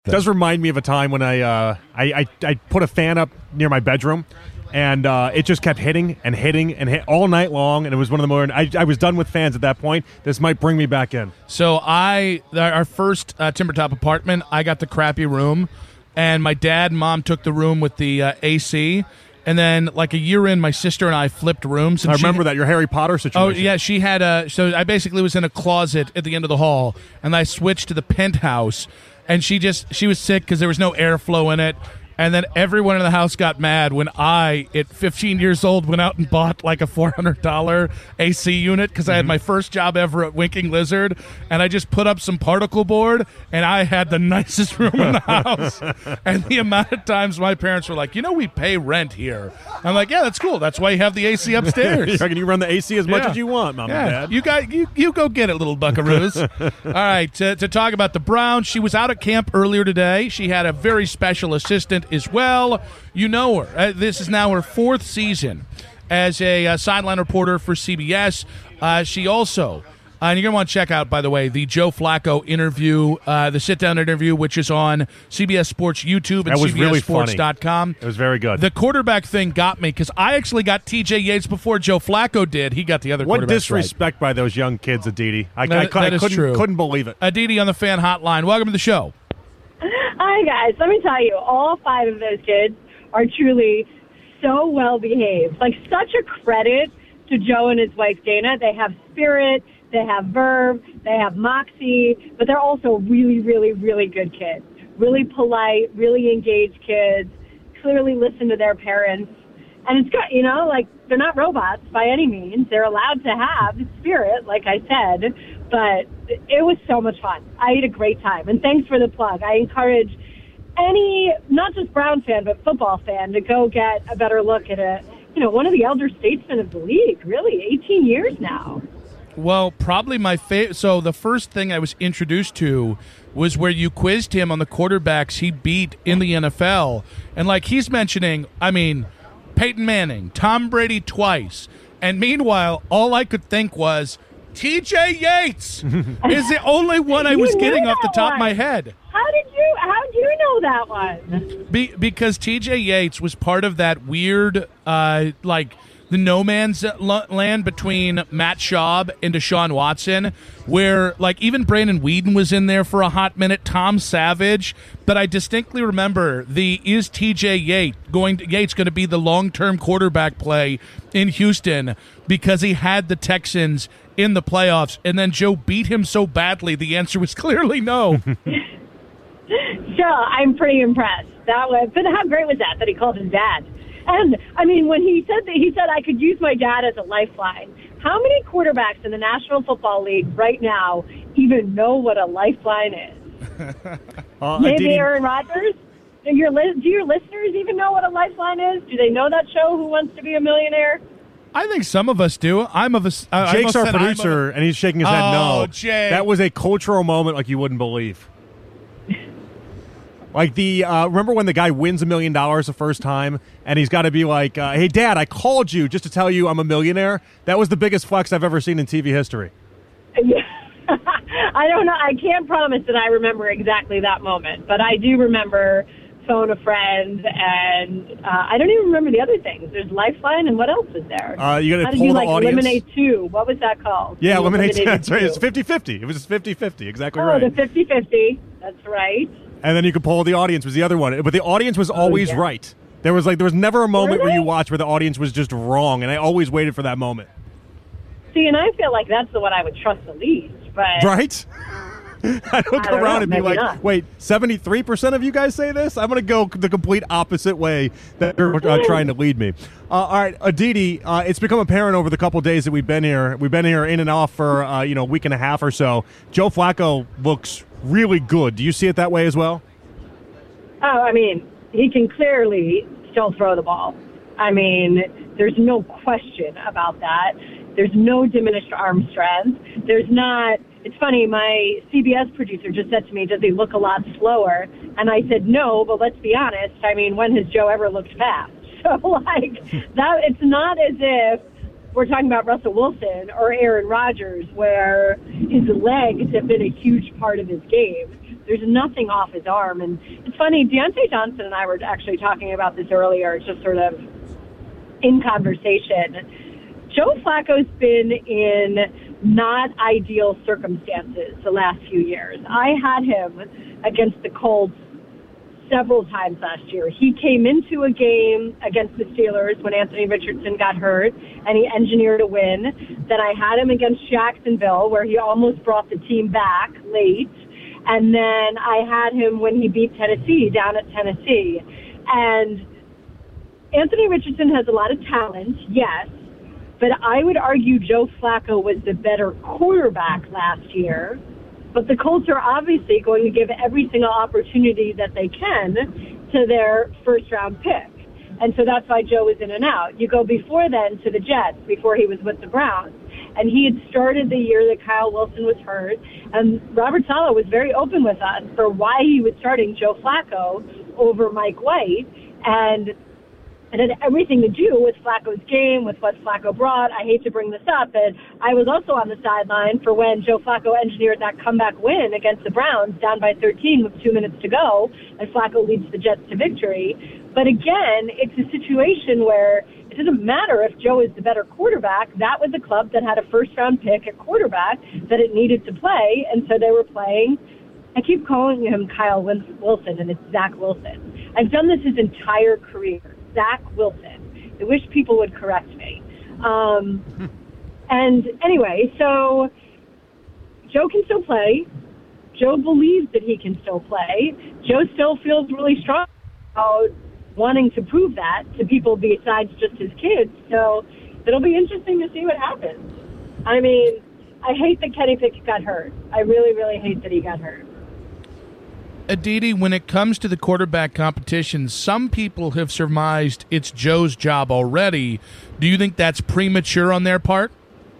It does remind me of a time when I put a fan up near my bedroom, and it just kept hitting and hitting and hit all night long, and it was one of the more. I was done with fans at that point. This might bring me back in. So our first timber top apartment, I got the crappy room, and my dad and mom took the room with the AC. And then, like a year in, my sister and I flipped rooms. And I remember that, your Harry Potter situation. Oh, yeah, she had so I basically was in a closet at the end of the hall, and I switched to the penthouse, and she was sick because there was no airflow in it. And then everyone in the house got mad when I, at 15 years old, went out and bought like a $400 AC unit because I had my first job ever at Winking Lizard, and I just put up some particle board, and I had the nicest room in the house. And the amount of times my parents were like, we pay rent here. I'm like, yeah, that's cool. That's why you have the AC upstairs. You run the AC as much as you want, Mom and Dad. You go get it, little buckaroos. All right, to talk about the Browns, she was out at camp earlier today. She had a very special assistant as well. You know her. This is now her fourth season as a sideline reporter for CBS. She also, and you're going to want to check out, by the way, the Joe Flacco interview, the sit-down interview, which is on CBS Sports YouTube and CBSSports.com. It was very good. The quarterback thing got me because I actually got T.J. Yates before Joe Flacco did. He got the other quarterback. What disrespect by those young kids, Aditi. I couldn't believe it. Aditi on the fan hotline. Welcome to the show. Hi, guys. Let me tell you, all 5 of those kids are truly so well behaved. Like, such a credit to Joe and his wife, Dana. They have spirit, they have verve, they have moxie, but they're also really, really, really good kids. Really polite, really engaged kids, clearly listen to their parents. And it's good, like, they're not robots by any means. They're allowed to have spirit, like I said, but it was so much fun. I had a great time. And thanks for the plug. I encourage any, not just Brown fan, but football fan, to go get a better look at one of the elder statesmen of the league, really, 18 years now. Well, probably my favorite. So the first thing I was introduced to was where you quizzed him on the quarterbacks he beat in the NFL. And like he's mentioning, Peyton Manning, Tom Brady twice. And meanwhile, all I could think was, T.J. Yates is the only one I was getting off the top of my head. How do you know that one? Because T.J. Yates was part of that weird, the no man's land between Matt Schaub and Deshaun Watson, where even Brandon Weeden was in there for a hot minute, Tom Savage. But I distinctly remember is T.J. Yates going to be the long-term quarterback play in Houston because he had the Texans in the playoffs, and then Joe beat him so badly the answer was clearly no. Sure, I'm pretty impressed. But how great was that he called his dad? And, when he said I could use my dad as a lifeline. How many quarterbacks in the National Football League right now even know what a lifeline is? Maybe Aaron Rodgers? Do your listeners even know what a lifeline is? Do they know that show, Who Wants to Be a Millionaire? I think some of us do. Jake's our producer, and he's shaking his head no. Jake. That was a cultural moment like you wouldn't believe. Like remember when the guy wins $1 million the first time, and he's got to be like, "Hey, Dad, I called you just to tell you I'm a millionaire." That was the biggest flex I've ever seen in TV history. Yeah. I don't know. I can't promise that I remember exactly that moment, but I do remember Phone a Friend, and I don't even remember the other things. There's Lifeline, and what else is there? You got to pull the audience. Lemonade 2. What was that called? Yeah, Lemonade 2. That's right. It's 50-50. It was 50-50. Exactly right. Oh, the 50-50. That's right. And then you could poll the audience was the other one. But the audience was always right. There was never a moment where you watched where the audience was just wrong, and I always waited for that moment. See, and I feel like that's the one I would trust the least. But right? I don't go around and be like, not. Wait, 73% of you guys say this? I'm going to go the complete opposite way that you're trying to lead me. All right, Aditi, it's become apparent over the couple of days that we've been here. We've been here in and off for a week and a half or so. Joe Flacco looks really good. Do you see it that way as well? Oh, he can clearly still throw the ball. There's no question about that. There's no diminished arm strength. There's not. It's funny, my CBS producer just said to me, does he look a lot slower? And I said, no, but let's be honest. When has Joe ever looked fast? So, that, it's not as if we're talking about Russell Wilson or Aaron Rodgers, where his legs have been a huge part of his game. There's nothing off his arm. And it's funny, Deontay Johnson and I were actually talking about this earlier, just sort of in conversation. Joe Flacco's been in not ideal circumstances the last few years. I had him against the Colts several times last year. He came into a game against the Steelers when Anthony Richardson got hurt, and he engineered a win. Then I had him against Jacksonville, where he almost brought the team back late. And then I had him when he beat Tennessee down at Tennessee. And Anthony Richardson has a lot of talent, yes, but I would argue Joe Flacco was the better quarterback last year. But the Colts are obviously going to give every single opportunity that they can to their first-round pick. And so that's why Joe was in and out. You go before then to the Jets, before he was with the Browns. And he had started the year that Kyle Wilson was hurt. And Robert Saleh was very open with us for why he was starting Joe Flacco over Mike White. And it had everything to do with Flacco's game, with what Flacco brought. I hate to bring this up, but I was also on the sideline for when Joe Flacco engineered that comeback win against the Browns, down by 13 with 2 minutes to go, and Flacco leads the Jets to victory. But again, it's a situation where it doesn't matter if Joe is the better quarterback. That was a club that had a first-round pick at quarterback that it needed to play, and so they were playing. I keep calling him Kyle Wilson, and it's Zach Wilson. I've done this his entire career. Zach Wilson. I wish people would correct me. And anyway, so Joe can still play. Joe believes that he can still play. Joe still feels really strong about wanting to prove that to people besides just his kids. So it'll be interesting to see what happens. I mean, I hate that Kenny Pickett got hurt. I really, really hate that he got hurt. Aditi, when it comes to the quarterback competition, some people have surmised it's Joe's job already. Do you think that's premature on their part?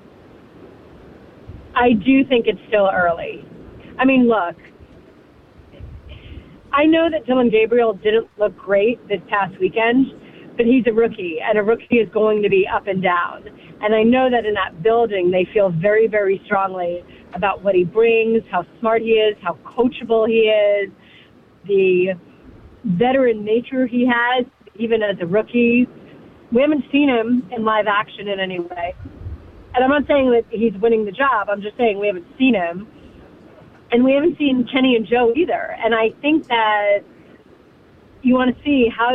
I do think it's still early. I mean, look, I know that Dillon Gabriel didn't look great this past weekend, but he's a rookie, and a rookie is going to be up and down. And I know that in that building, they feel very, very strongly about what he brings, how smart he is, how coachable he is, the veteran nature he has, even as a rookie. We haven't seen him in live action in any way. And I'm not saying that he's winning the job. I'm just saying we haven't seen him. And we haven't seen Kenny and Joe either. And I think that you want to see how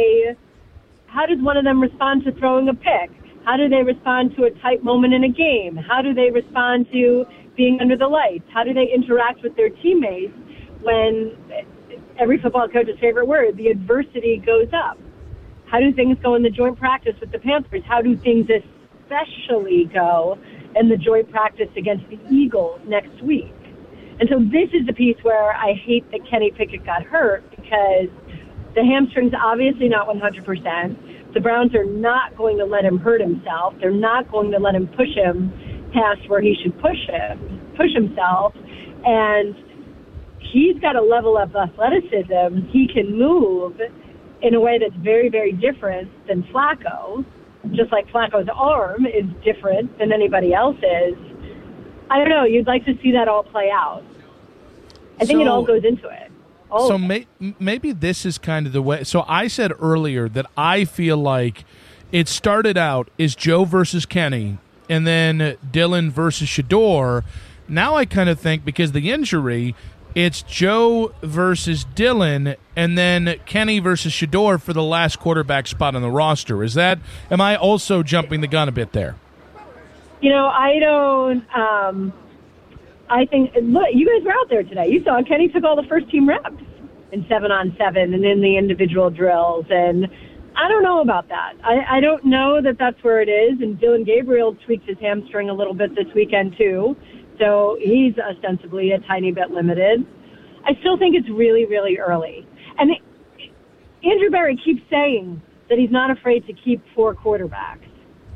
does one of them respond to throwing a pick? How do they respond to a tight moment in a game? How do they respond to being under the lights? How do they interact with their teammates when, every football coach's favorite word, the adversity goes up? How do things go in the joint practice with the Panthers? How do things especially go in the joint practice against the Eagles next week? And so this is the piece where I hate that Kenny Pickett got hurt, because the hamstring's obviously not 100%. The Browns are not going to let him hurt himself. They're not going to let him push him past where he should push himself. And he's got a level of athleticism. He can move in a way that's very, very different than Flacco, just like Flacco's arm is different than anybody else's. I don't know. You'd like to see that all play out. I think it all goes into it. Maybe this is kind of the way. So I said earlier that I feel like it started out as Joe versus Kenny, and then Dillon versus Shedeur. Now I kind of think, because of the injury, it's Joe versus Dillon, and then Kenny versus Shedeur for the last quarterback spot on the roster. Am I also jumping the gun a bit there? You know, I don't. I think, look, you guys were out there today. You saw Kenny took all the first-team reps in 7-on-7 and in the individual drills. And I don't know about that. I don't know that that's where it is. And Dillon Gabriel tweaked his hamstring a little bit this weekend, too. So he's ostensibly a tiny bit limited. I still think it's really, really early. And Andrew Berry keeps saying that he's not afraid to keep 4 quarterbacks.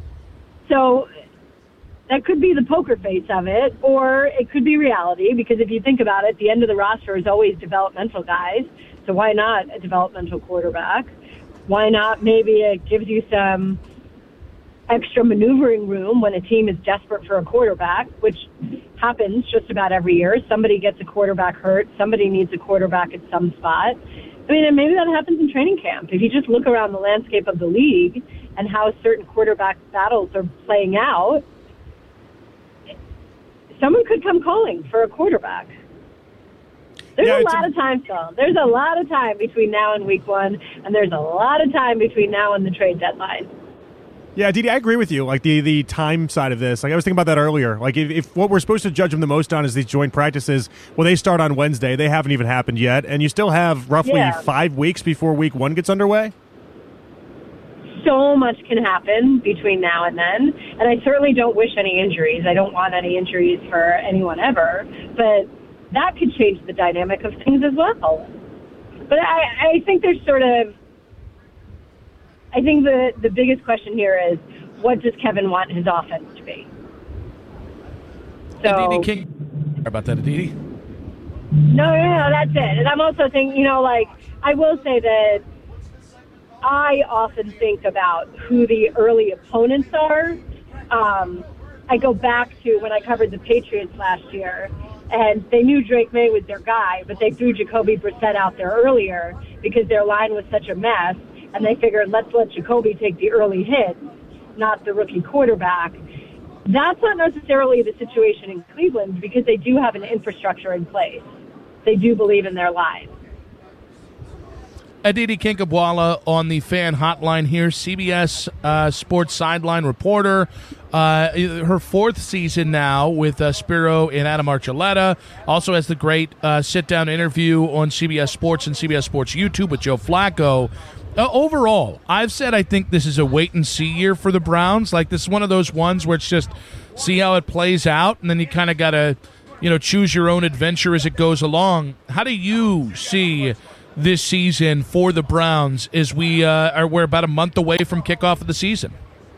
So that could be the poker face of it, or it could be reality, because if you think about it, the end of the roster is always developmental guys. So why not a developmental quarterback? Why not maybe it gives you some extra maneuvering room when a team is desperate for a quarterback, which happens just about every year. Somebody gets a quarterback hurt. Somebody needs a quarterback at some spot. I mean, and maybe that happens in training camp. If you just look around the landscape of the league and how certain quarterback battles are playing out, someone could come calling for a quarterback. There's a lot of time, Phil. There's a lot of time between now and week 1, and there's a lot of time between now and the trade deadline. Yeah, Didi, I agree with you. Like the time side of this, like I was thinking about that earlier. Like if what we're supposed to judge them the most on is these joint practices, well, they start on Wednesday. They haven't even happened yet, and you still have roughly 5 weeks before week 1 gets underway. So much can happen between now and then, and I certainly don't wish any injuries. I don't want any injuries for anyone ever, but that could change the dynamic of things as well. But I think there's sort of, I think the biggest question here is, what does Kevin want his offense to be? So, Aditi King, sorry about that, Aditi. No, that's it. And I'm also thinking, I will say that I often think about who the early opponents are. I go back to when I covered the Patriots last year, and they knew Drake May was their guy, but they threw Jacoby Brissett out there earlier because their line was such a mess, and they figured, let's let Jacoby take the early hit, not the rookie quarterback. That's not necessarily the situation in Cleveland because they do have an infrastructure in place. They do believe in their line. Aditi Kinkhabwala on the fan hotline here, CBS Sports sideline reporter. Her 4th season now with Spiro and Adam Archuleta. Also has the great sit-down interview on CBS Sports and CBS Sports YouTube with Joe Flacco. Overall, I've said I think this is a wait-and-see year for the Browns. Like, this is one of those ones where it's just see how it plays out, and then you kind of got to, choose your own adventure as it goes along. How do you see this season for the Browns as we're about a month away from kickoff of the season?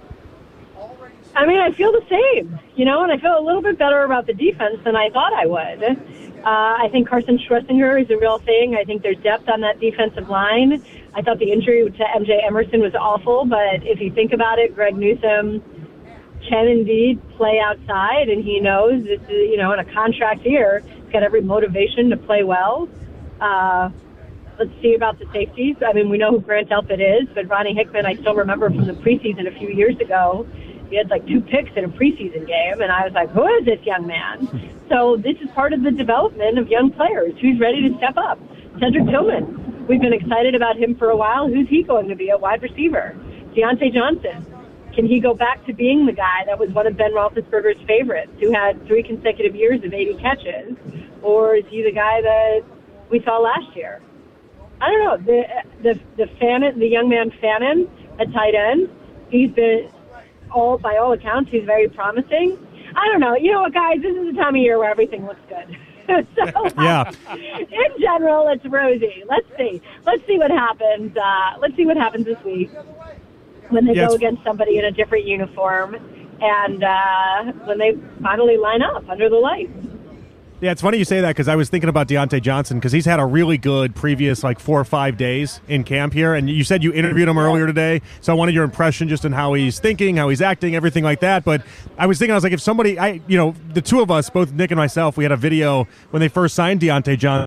I mean, I feel the same, and I feel a little bit better about the defense than I thought I would. I think Carson Schlesinger is a real thing. I think there's depth on that defensive line. I thought the injury to MJ Emerson was awful, but if you think about it, Greg Newsome can indeed play outside, and he knows this is, in a contract year, he's got every motivation to play well. Let's see about the safeties. I mean, we know who Grant Delpit is, but Ronnie Hickman, I still remember from the preseason a few years ago, he had like 2 picks in a preseason game, and I was like, who is this young man? So this is part of the development of young players. Who's ready to step up? Cedric Tillman, we've been excited about him for a while. Who's he going to be at wide receiver? Deontay Johnson, can he go back to being the guy that was one of Ben Roethlisberger's favorites, who had 3 consecutive years of 80 catches? Or is he the guy that we saw last year? I don't know. The young man Fannin at tight end, he's been, by all accounts, he's very promising. I don't know. You know what, guys? This is the time of year where everything looks good. So, yeah. In general, it's rosy. Let's see what happens. Let's see what happens this week when they go against somebody in a different uniform, and when they finally line up under the lights. Yeah, it's funny you say that because I was thinking about Deontay Johnson because he's had a really good previous 4 or 5 days in camp here, and you said you interviewed him earlier today, so I wanted your impression just on how he's thinking, how he's acting, everything like that. But I was thinking, I was like, if somebody, the two of us, both Nick and myself, we had a video when they first signed Deontay Johnson.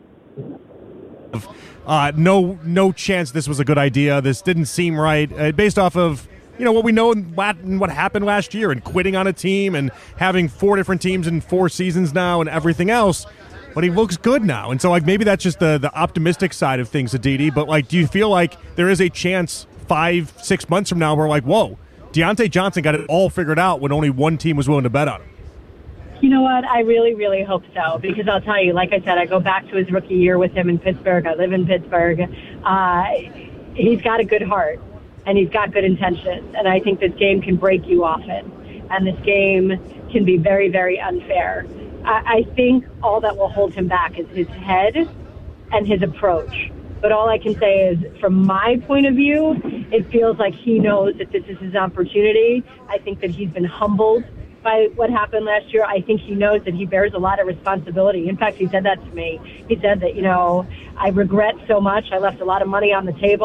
No chance this was a good idea. This didn't seem right, based off of what we know and what happened last year and quitting on a team and having 4 different teams in 4 seasons now and everything else. But he looks good now. And so maybe that's just the optimistic side of things, Aditi. But do you feel like there is a chance 5-6 months from now we're like, whoa, Deontay Johnson got it all figured out when only one team was willing to bet on him? You know what? I really, really hope so, because I'll tell you, like I said, I go back to his rookie year with him in Pittsburgh. I live in Pittsburgh. He's got a good heart. And he's got good intentions. And I think this game can break you often. And this game can be very, very unfair. I think all that will hold him back is his head and his approach. But all I can say is, from my point of view, it feels like he knows that this is his opportunity. I think that he's been humbled by what happened last year. I think he knows that he bears a lot of responsibility. In fact, he said that to me. He said that, I regret so much. I left a lot of money on the table.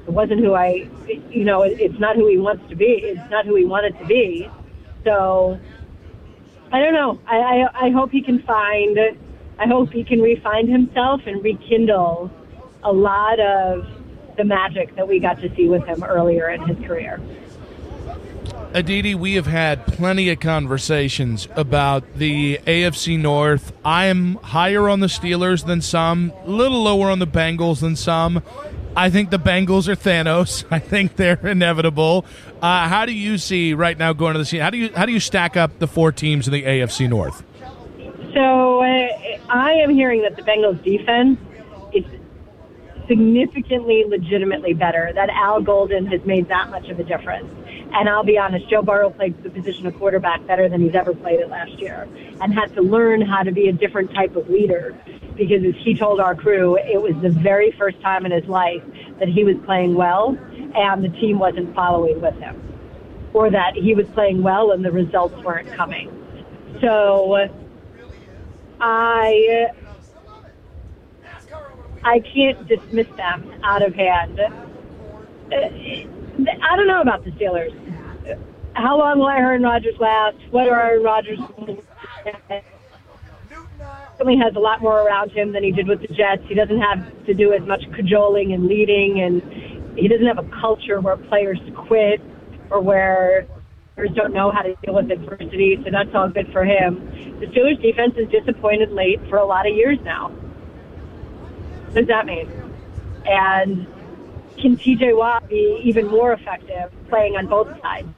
It wasn't who it's not who he wants to be. It's not who he wanted to be. So I don't know. I hope he can refine himself and rekindle a lot of the magic that we got to see with him earlier in his career. Aditi, we have had plenty of conversations about the AFC North. I am higher on the Steelers than some, a little lower on the Bengals than some. I think the Bengals are Thanos. I think they're inevitable. How do you see right now going to the season? How do you stack up the 4 teams in the AFC North? So I am hearing that the Bengals defense is significantly, legitimately better, that Al Golden has made that much of a difference. And I'll be honest, Joe Burrow played the position of quarterback better than he's ever played it last year and had to learn how to be a different type of leader because, as he told our crew, it was the very first time in his life that he was playing well and the team wasn't following with him, or that he was playing well and the results weren't coming. So I can't dismiss them out of hand. I don't know about the Steelers. How long will Aaron Rodgers last? What are Aaron Rodgers? He has a lot more around him than he did with the Jets. He doesn't have to do as much cajoling and leading, and he doesn't have a culture where players quit or where players don't know how to deal with adversity, so that's all good for him. The Steelers' defense is disappointed late for a lot of years now. What does that mean? And can T.J. Watt be even more effective playing on both sides?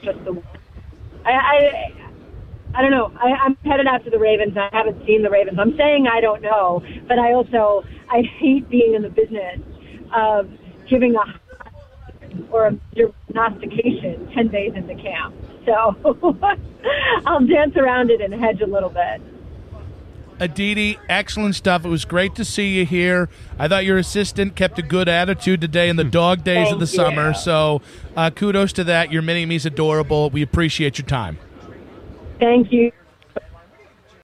I don't know. I'm headed out to the Ravens. I haven't seen the Ravens. I'm saying I don't know, but I hate being in the business of giving a prognostication 10 days into camp. So I'll dance around it and hedge a little bit. Aditi, excellent stuff. It was great to see you here. I thought your assistant kept a good attitude today in the dog days of the summer. So kudos to that. Your mini-me's adorable. We appreciate your time. Thank you.